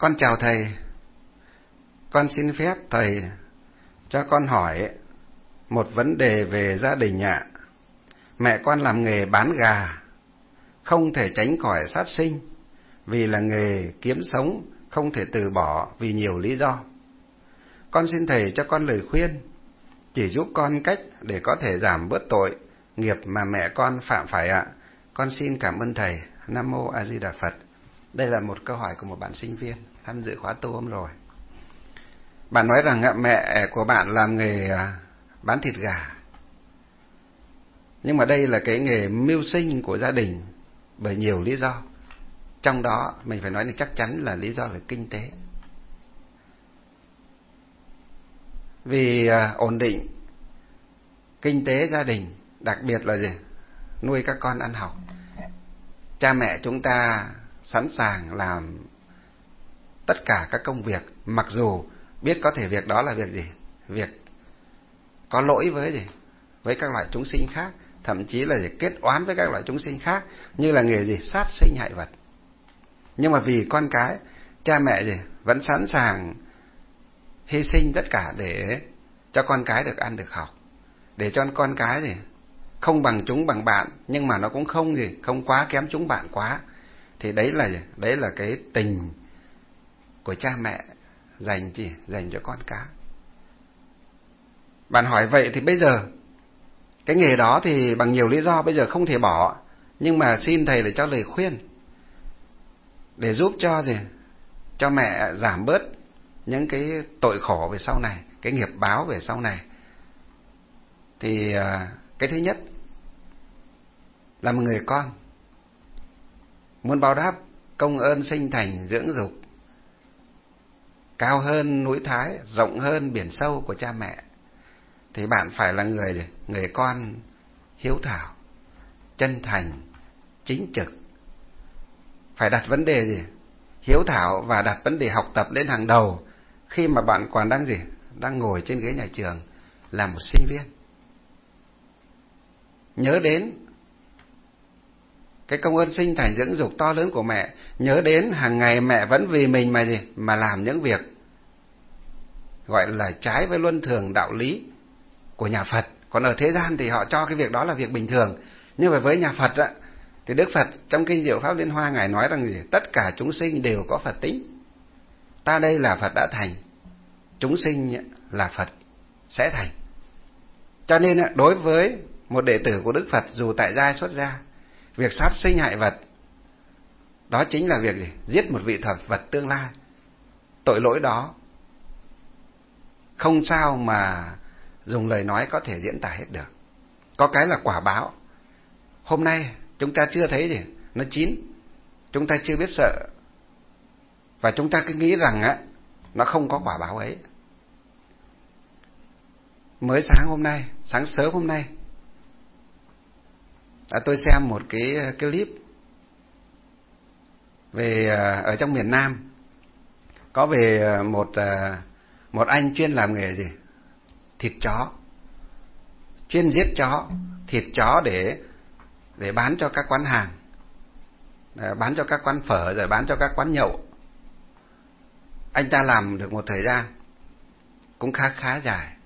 Con chào thầy. Con xin phép thầy cho con hỏi một vấn đề về gia đình ạ. Mẹ con làm nghề bán gà, không thể tránh khỏi sát sinh, vì là nghề kiếm sống, không thể từ bỏ vì nhiều lý do. Con xin thầy cho con lời khuyên, chỉ giúp con cách để có thể giảm bớt tội nghiệp mà mẹ con phạm phải ạ. Con xin cảm ơn thầy. Nam Mô A Di Đà Phật. Đây là một câu hỏi của một bạn sinh viên tham dự khóa tu hôm rồi. Bạn nói rằng mẹ của bạn làm nghề bán thịt gà, nhưng mà đây là cái nghề mưu sinh của gia đình bởi nhiều lý do. Trong đó mình phải nói là chắc chắn là lý do về kinh tế. Vì ổn định kinh tế gia đình, đặc biệt là gì? Nuôi các con ăn học. Cha mẹ chúng ta sẵn sàng làm tất cả các công việc, mặc dù biết có thể việc đó là việc gì? Việc có lỗi với gì? Với các loại chúng sinh khác, thậm chí là kết oán với các loại chúng sinh khác, như là nghề gì? Sát sinh hại vật. Nhưng mà vì con cái, cha mẹ gì? Vẫn sẵn sàng hy sinh tất cả để cho con cái được ăn được học, để cho con cái gì? Không bằng chúng bằng bạn, nhưng mà nó cũng không gì, không quá kém chúng bạn quá. Thì đấy là gì? Đấy là cái tình của cha mẹ dành cho con cái. Bạn hỏi vậy thì bây giờ cái nghề đó thì bằng nhiều lý do bây giờ không thể bỏ, nhưng mà xin thầy để cho lời khuyên để giúp cho gì? Cho mẹ giảm bớt những cái tội khổ về sau này, cái nghiệp báo về sau này. Thì cái thứ nhất là một người con muốn báo đáp công ơn sinh thành dưỡng dục cao hơn núi Thái, rộng hơn biển sâu của cha mẹ, thì bạn phải là người con hiếu thảo, chân thành, chính trực. Phải đặt vấn đề gì? Hiếu thảo và đặt vấn đề học tập lên hàng đầu khi mà bạn còn đang ngồi trên ghế nhà trường là một sinh viên. Nhớ đến cái công ơn sinh thành dưỡng dục to lớn của mẹ, nhớ đến hàng ngày mẹ vẫn vì mình mà làm những việc gọi là trái với luân thường đạo lý của nhà Phật. Còn ở thế gian thì họ cho cái việc đó là việc bình thường, nhưng mà với nhà Phật thì Đức Phật trong kinh Diệu Pháp Liên Hoa ngài nói rằng gì? Tất cả chúng sinh đều có Phật tính. Ta đây là Phật đã thành, chúng sinh là Phật sẽ thành. Cho nên đối với một đệ tử của Đức Phật, dù tại gia xuất gia, việc sát sinh hại vật đó chính là việc gì? Giết một vị thực vật tương lai. Tội lỗi đó không sao mà dùng lời nói có thể diễn tả hết được. Có cái là quả báo. Hôm nay chúng ta chưa thấy gì, nó chín, chúng ta chưa biết sợ, và chúng ta cứ nghĩ rằng nó không có quả báo ấy. Mới sáng hôm nay, sáng sớm hôm nay, tôi xem một cái clip về ở trong miền Nam, có về một anh chuyên làm nghề gì? Thịt chó, chuyên giết chó, thịt chó để bán cho các quán hàng, bán cho các quán phở, rồi bán cho các quán nhậu. Anh ta làm được một thời gian cũng khá dài.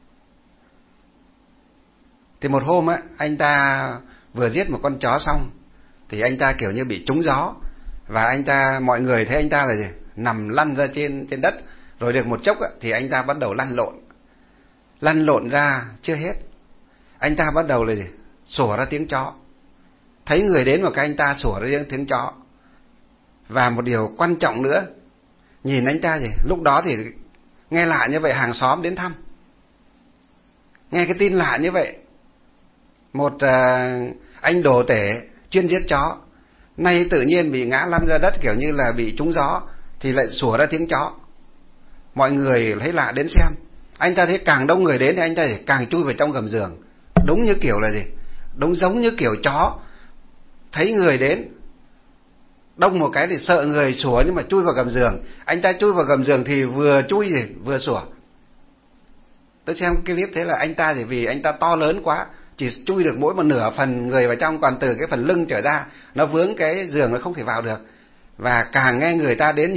Thì một hôm anh ta vừa giết một con chó xong thì anh ta kiểu như bị trúng gió, và mọi người thấy anh ta là gì? Nằm lăn ra trên đất. Rồi được một chốc thì anh ta bắt đầu lăn lộn ra chưa hết, anh ta bắt đầu là gì? Sủa ra tiếng chó. Thấy người đến một cái anh ta sủa ra tiếng chó. Và một điều quan trọng nữa, nhìn anh ta gì? Lúc đó thì nghe lạ như vậy, hàng xóm đến thăm, nghe cái tin lạ như vậy. Một anh đồ tể chuyên giết chó, nay tự nhiên bị ngã lăn ra đất kiểu như là bị trúng gió, thì lại sủa ra tiếng chó. Mọi người thấy lạ đến xem. Anh ta thấy càng đông người đến thì anh ta càng chui vào trong gầm giường. Đúng như kiểu là gì? Đúng giống như kiểu chó thấy người đến đông một cái thì sợ người sủa, nhưng mà chui vào gầm giường. Anh ta chui vào gầm giường thì vừa chui vừa sủa. Tôi xem cái clip thế là anh ta thì vì anh ta to lớn quá, chỉ chui được mỗi một nửa phần người vào trong, còn từ cái phần lưng trở ra nó vướng cái giường, nó không thể vào được. Và càng nghe người ta đến nhiều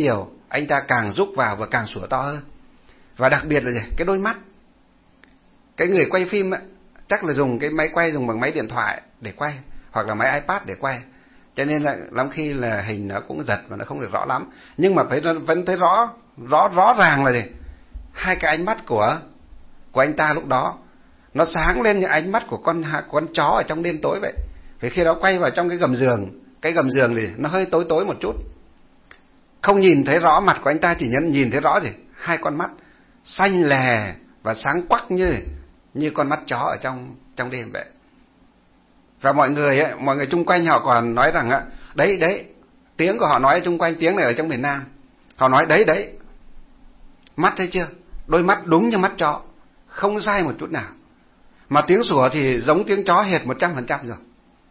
anh ta càng rúc vào và càng sủa to hơn. Và đặc biệt là gì? Cái đôi mắt. Cái người quay phim ấy, chắc là dùng cái máy quay, dùng bằng máy điện thoại để quay, hoặc là máy iPad để quay, cho nên là lắm khi là hình nó cũng giật và nó không được rõ lắm. Nhưng mà vẫn thấy rõ ràng là gì? Hai cái ánh mắt của anh ta lúc đó nó sáng lên như ánh mắt của con chó ở trong đêm tối vậy. Vì khi đó quay vào trong cái gầm giường thì nó hơi tối một chút, không nhìn thấy rõ mặt của anh ta, chỉ nhìn thấy rõ gì? Hai con mắt xanh lè và sáng quắc như con mắt chó ở trong đêm vậy. Và mọi người chung quanh họ còn nói rằng đấy, tiếng của họ nói chung quanh, tiếng này ở trong miền Nam, họ nói đấy, mắt thấy chưa, đôi mắt đúng như mắt chó, không sai một chút nào, mà tiếng sủa thì giống tiếng chó hệt 100% rồi.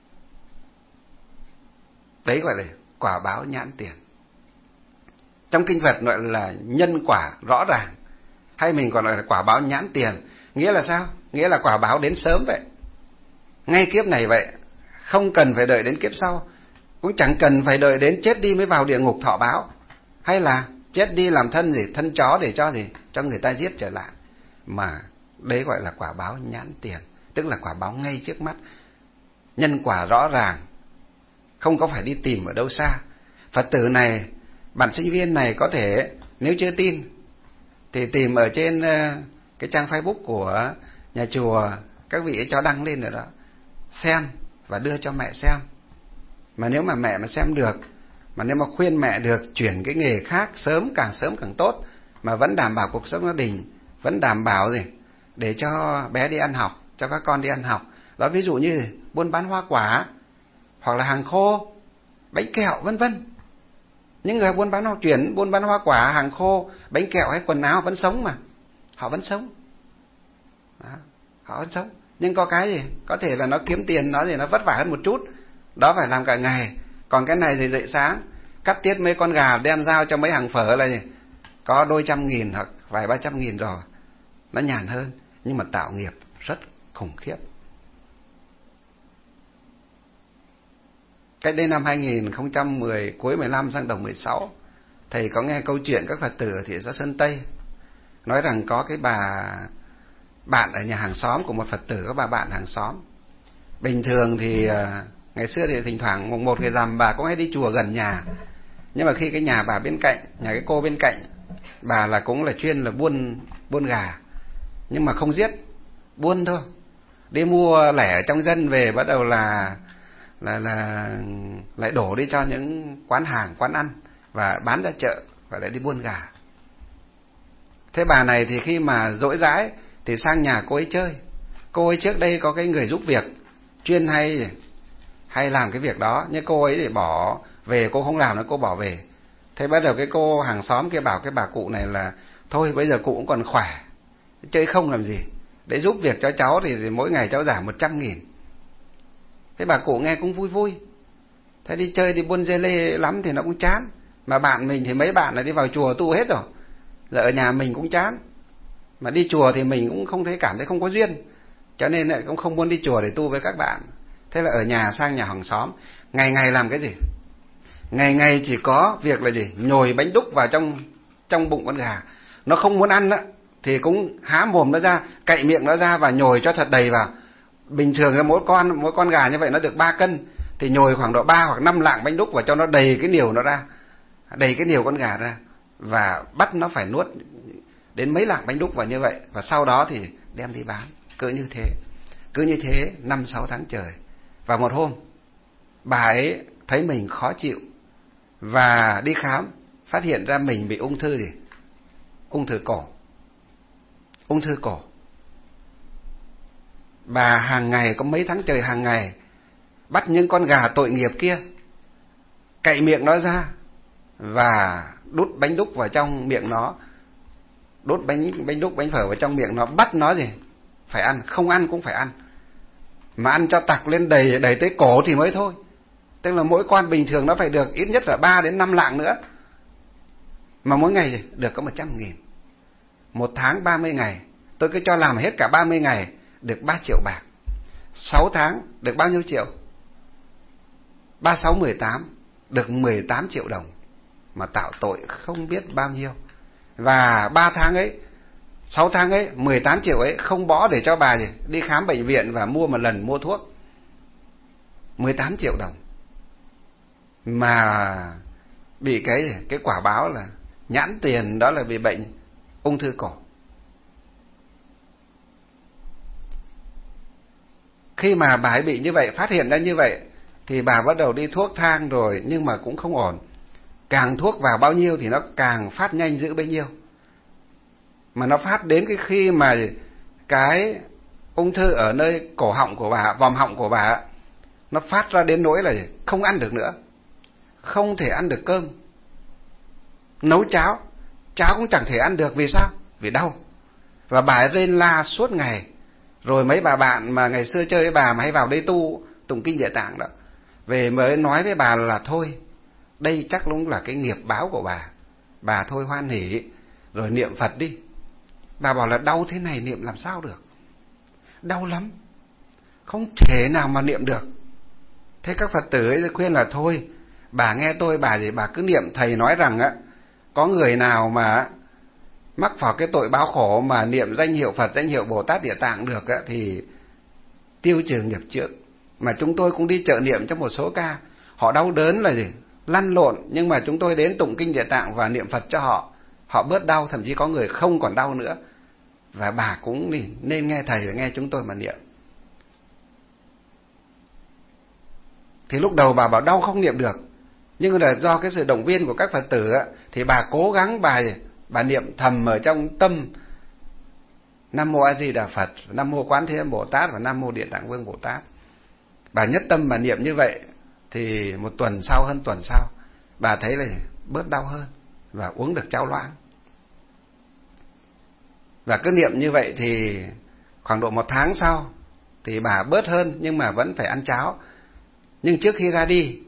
Đấy gọi là quả báo nhãn tiền. Trong kinh Phật gọi là nhân quả rõ ràng, hay mình còn gọi là quả báo nhãn tiền. Nghĩa là sao? Nghĩa là quả báo đến sớm vậy, ngay kiếp này vậy, không cần phải đợi đến kiếp sau, cũng chẳng cần phải đợi đến chết đi mới vào địa ngục thọ báo, hay là chết đi làm thân chó để cho người ta giết trở lại, mà đấy gọi là quả báo nhãn tiền, tức là quả báo ngay trước mắt, nhân quả rõ ràng, không có phải đi tìm ở đâu xa. Phật tử này, bạn sinh viên này có thể nếu chưa tin thì tìm ở trên cái trang Facebook của nhà chùa, các vị ấy cho đăng lên rồi đó, xem và đưa cho mẹ xem. Mà nếu mà mẹ mà xem được, mà nếu mà khuyên mẹ được chuyển cái nghề khác sớm càng tốt, mà vẫn đảm bảo cuộc sống gia đình, vẫn đảm bảo gì để cho bé đi ăn học, cho các con đi ăn học đó, ví dụ như buôn bán hoa quả, hoặc là hàng khô, bánh kẹo vân vân. Những người buôn bán hoa quả, hàng khô, bánh kẹo hay quần áo vẫn sống mà, họ vẫn sống đó, họ vẫn sống. Nhưng có cái gì có thể là nó kiếm tiền, nó vất vả hơn một chút, đó phải làm cả ngày. Còn cái này thì dậy sáng cắt tiết mấy con gà đem giao cho mấy hàng phở là gì, có đôi 100.000 hoặc vài 300.000 rồi, nó nhàn hơn, nhưng mà tạo nghiệp rất khủng khiếp. Cách đây năm 2010, cuối 15 sang đầu 16, thầy có nghe câu chuyện các Phật tử ở thị xã Sơn Tây nói rằng có cái bạn ở nhà hàng xóm của một Phật tử, có bà bạn hàng xóm. Bình thường thì ngày xưa thì thỉnh thoảng mùng 1 ngày rằm bà cũng hay đi chùa gần nhà. Nhưng mà khi cái nhà bà bên cạnh, nhà cái cô bên cạnh, bà là cũng là chuyên là buôn gà, nhưng mà không giết, buôn thôi. Đi mua lẻ ở trong dân về, bắt đầu là lại đổ đi cho những quán hàng, quán ăn và bán ra chợ, và lại đi buôn gà. Thế bà này thì khi mà rỗi rãi thì sang nhà cô ấy chơi. Cô ấy trước đây có cái người giúp việc chuyên hay làm cái việc đó, nhưng cô ấy để bỏ về, cô không làm nữa, cô bỏ về. Thế bắt đầu cái cô hàng xóm kia bảo cái bà cụ này là thôi bây giờ cụ cũng còn khỏe, chơi không làm gì, để giúp việc cho cháu thì mỗi ngày cháu giảm 100.000. Thế bà cụ nghe cũng vui. Thế đi chơi, đi buôn dê lê lắm thì nó cũng chán. Mà bạn mình thì mấy bạn là đi vào chùa tu hết rồi, giờ ở nhà mình cũng chán. Mà đi chùa thì mình cũng cảm thấy không có duyên, cho nên lại cũng không muốn đi chùa để tu với các bạn. Thế là ở nhà sang nhà hàng xóm, ngày làm cái gì? Ngày chỉ có việc là gì? Nhồi bánh đúc vào trong bụng con gà. Nó không muốn ăn đó thì cũng há mồm nó ra, cậy miệng nó ra và nhồi cho thật đầy vào. Bình thường mỗi con gà như vậy nó được 3 cân, thì nhồi khoảng độ 3 hoặc 5 lạng bánh đúc vào cho nó đầy cái niều nó ra, đầy cái niều con gà ra, và bắt nó phải nuốt đến mấy lạng bánh đúc vào như vậy, và sau đó thì đem đi bán. Cứ như thế 5-6 tháng trời. Và một hôm bà ấy thấy mình khó chịu và đi khám, phát hiện ra mình bị ung thư cổ. Bà hàng ngày, có mấy tháng trời hàng ngày bắt những con gà tội nghiệp kia, cậy miệng nó ra và đút bánh đúc vào trong miệng nó, đút bánh đúc, bánh phở vào trong miệng nó, bắt nó gì phải ăn, không ăn cũng phải ăn, mà ăn cho tặc lên đầy tới cổ thì mới thôi. Tức là mỗi con bình thường nó phải được ít nhất là 3 đến 5 lạng nữa, mà mỗi ngày được có 100.000. Một tháng 30 ngày, tôi cứ cho làm hết cả 30 ngày được 3 triệu bạc. 6 tháng được bao nhiêu triệu? 3, 6, 18, được 18 triệu đồng. mà tạo tội không biết bao nhiêu. Và 3 tháng ấy, 6 tháng ấy, 18 triệu ấy không bỏ để cho bà đi khám bệnh viện và mua một lần mua thuốc. 18 triệu đồng mà bị cái quả báo là nhãn tiền, đó là bị bệnh ung thư cổ. Khi mà bà ấy bị như vậy, phát hiện ra như vậy, thì bà bắt đầu đi thuốc thang rồi, nhưng mà cũng không ổn. Càng thuốc vào bao nhiêu thì nó càng phát nhanh dữ bấy nhiêu. Mà nó phát đến cái khi mà cái ung thư ở nơi cổ họng của bà, vòm họng của bà, nó phát ra đến nỗi là không ăn được nữa. Không thể ăn được cơm. Nấu cháo, cháo cũng chẳng thể ăn được. Vì sao? Vì đau. Và bà ấy rên la suốt ngày. Rồi mấy bà bạn mà ngày xưa chơi với bà mà hay vào đây tụng kinh Địa Tạng đó, về mới nói với bà là thôi, đây chắc đúng là cái nghiệp báo của bà. Bà thôi hoan hỉ rồi niệm Phật đi. Bà bảo là đau thế này niệm làm sao được, đau lắm, không thể nào mà niệm được. Thế các Phật tử ấy khuyên là thôi, bà nghe tôi, bà cứ niệm. Thầy nói rằng á, có người nào mà mắc vào cái tội báo khổ mà niệm danh hiệu Phật, danh hiệu Bồ Tát Địa Tạng được á, thì tiêu trừ nghiệp trước. Mà chúng tôi cũng đi trợ niệm cho một số ca, họ đau đớn là lăn lộn, nhưng mà chúng tôi đến tụng kinh Địa Tạng và niệm Phật cho họ, họ bớt đau, thậm chí có người không còn đau nữa. Và bà cũng nên nghe thầy và nghe chúng tôi mà niệm. Thì lúc đầu bà bảo đau không niệm được, nhưng là do cái sự động viên của các Phật tử á, thì bà cố gắng bà niệm thầm ở trong tâm Nam Mô A Di Đà Phật, Nam Mô Quán Thế Âm Bồ Tát và Nam Mô Địa Tạng Vương Bồ Tát. Bà nhất tâm bà niệm như vậy, thì một tuần sau, hơn tuần sau, bà thấy là bớt đau hơn và uống được cháo loãng. Và cứ niệm như vậy thì khoảng độ 1 tháng sau thì bà bớt hơn, nhưng mà vẫn phải ăn cháo. Nhưng trước khi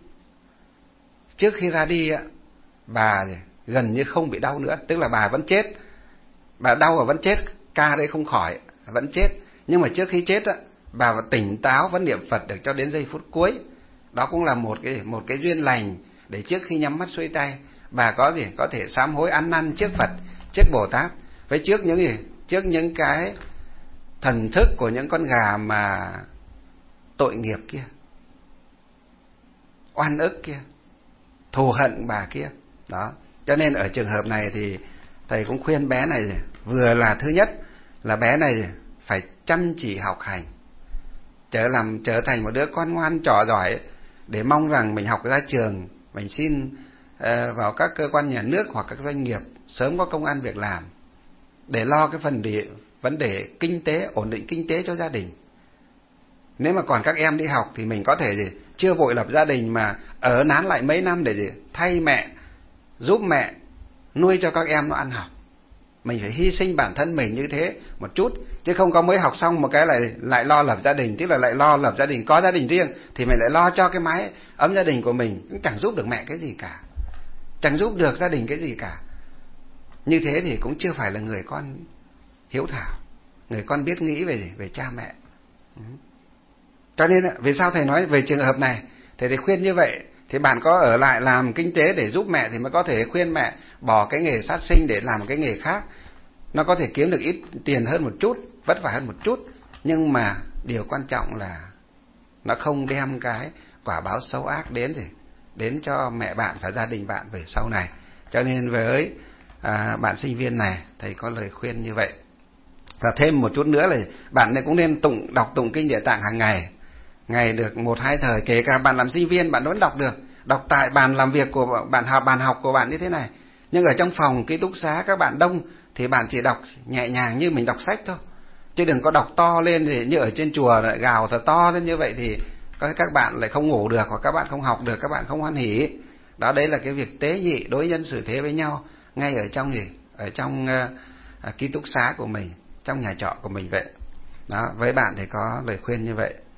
ra đi bà gần như không bị đau nữa. Tức là bà vẫn chết, bà đau và vẫn chết, ca đây không khỏi, vẫn chết. Nhưng mà trước khi chết bà vẫn tỉnh táo, vẫn niệm Phật được cho đến giây phút cuối. Đó cũng là một cái duyên lành để trước khi nhắm mắt xuôi tay, bà có thể sám hối ăn năn trước Phật, trước Bồ Tát, với trước những cái thần thức của những con gà mà tội nghiệp kia, oan ức kia, thù hận bà kia. Đó. Cho nên ở trường hợp này thì thầy cũng khuyên bé này, vừa là thứ nhất là bé này phải chăm chỉ học hành, trở thành một đứa con ngoan trò giỏi, để mong rằng mình học ra trường, mình xin vào các cơ quan nhà nước hoặc các doanh nghiệp sớm có công ăn việc làm, để lo cái vấn đề kinh tế, ổn định kinh tế cho gia đình. Nếu mà còn các em đi học thì mình có thể chưa vội lập gia đình, mà ở nán lại mấy năm để thay mẹ, giúp mẹ nuôi cho các em nó ăn học. Mình phải hy sinh bản thân mình như thế một chút, chứ không có mới học xong một cái lại lo lập gia đình. Tức là lại lo lập gia đình, có gia đình riêng thì mình lại lo cho cái mái ấm gia đình của mình, cũng chẳng giúp được mẹ cái gì cả, chẳng giúp được gia đình cái gì cả. Như thế thì cũng chưa phải là người con hiếu thảo, người con biết nghĩ về cha mẹ. Cho nên vì sao thầy nói về trường hợp này, thầy khuyên như vậy. Thì bạn có ở lại làm kinh tế để giúp mẹ thì mới có thể khuyên mẹ bỏ cái nghề sát sinh để làm cái nghề khác. Nó có thể kiếm được ít tiền hơn một chút, vất vả hơn một chút, nhưng mà điều quan trọng là nó không đem cái quả báo xấu ác đến cho mẹ bạn và gia đình bạn về sau này. Cho nên với bạn sinh viên này, thầy có lời khuyên như vậy. Và thêm một chút nữa là bạn này cũng nên đọc tụng kinh Địa Tạng hàng ngày được 1-2 thời. Kể cả bạn làm sinh viên bạn vẫn đọc được, đọc tại bàn làm việc của bạn, bàn học của bạn như thế này. Nhưng ở trong phòng ký túc xá các bạn đông thì bạn chỉ đọc nhẹ nhàng như mình đọc sách thôi, chứ đừng có đọc to lên thì như ở trên chùa lại gào thật to lên như vậy thì các bạn lại không ngủ được, hoặc các bạn không học được, các bạn không hoan hỉ. Đó, đấy là cái việc tế nhị, đối nhân xử thế với nhau ngay ở trong ký túc xá của mình, trong nhà trọ của mình vậy. Đó, với bạn thì có lời khuyên như vậy.